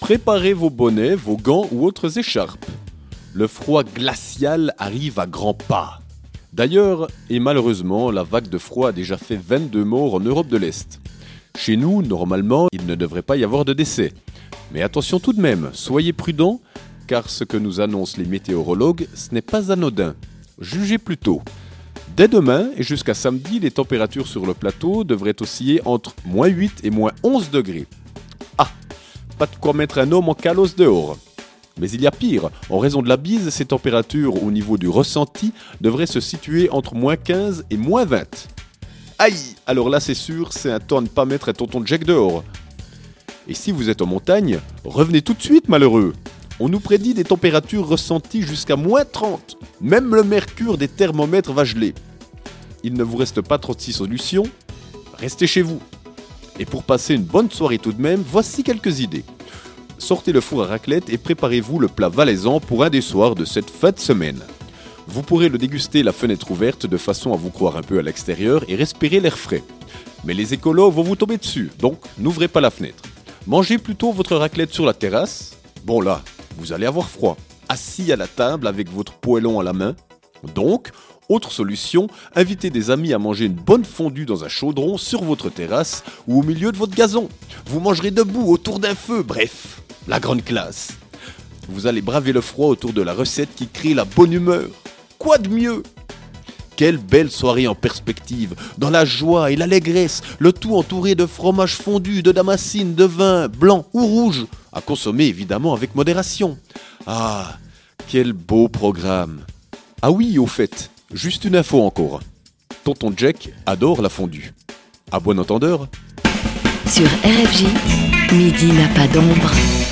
Préparez vos bonnets, vos gants ou autres écharpes. Le froid glacial arrive à grands pas. D'ailleurs, et malheureusement, la vague de froid a déjà fait 22 morts en Europe de l'Est. Chez nous, normalement, il ne devrait pas y avoir de décès. Mais attention tout de même, soyez prudents, car ce que nous annoncent les météorologues, ce n'est pas anodin. Jugez plutôt. Dès demain et jusqu'à samedi, les températures sur le plateau devraient osciller entre -8 et -11 degrés. Ah, pas de quoi mettre un homme en calosse dehors. Mais il y a pire, en raison de la bise, ces températures au niveau du ressenti devraient se situer entre -15 et -20. Aïe, alors là c'est sûr, c'est un temps à ne pas mettre un tonton Jack dehors. Et si vous êtes en montagne, revenez tout de suite malheureux. On nous prédit des températures ressenties jusqu'à -30. Même le mercure des thermomètres va geler. Il ne vous reste pas 36 solutions, restez chez vous. Et pour passer une bonne soirée tout de même, voici quelques idées. Sortez le four à raclette et préparez-vous le plat valaisan pour un des soirs de cette fin de semaine. Vous pourrez le déguster la fenêtre ouverte de façon à vous croire un peu à l'extérieur et respirer l'air frais. Mais les écolos vont vous tomber dessus, donc n'ouvrez pas la fenêtre. Mangez plutôt votre raclette sur la terrasse. Bon là, vous allez avoir froid, assis à la table avec votre poêlon à la main. Donc, autre solution, invitez des amis à manger une bonne fondue dans un chaudron sur votre terrasse ou au milieu de votre gazon. Vous mangerez debout autour d'un feu, bref, la grande classe. Vous allez braver le froid autour de la recette qui crée la bonne humeur. Quoi de mieux ? Quelle belle soirée en perspective, dans la joie et l'allégresse, le tout entouré de fromage fondu, de damascene, de vin, blanc ou rouge, à consommer évidemment avec modération. Ah, quel beau programme. Ah oui, au fait, juste une info encore. Tonton Jack adore la fondue. À bon entendeur. Sur RFJ, midi n'a pas d'ombre.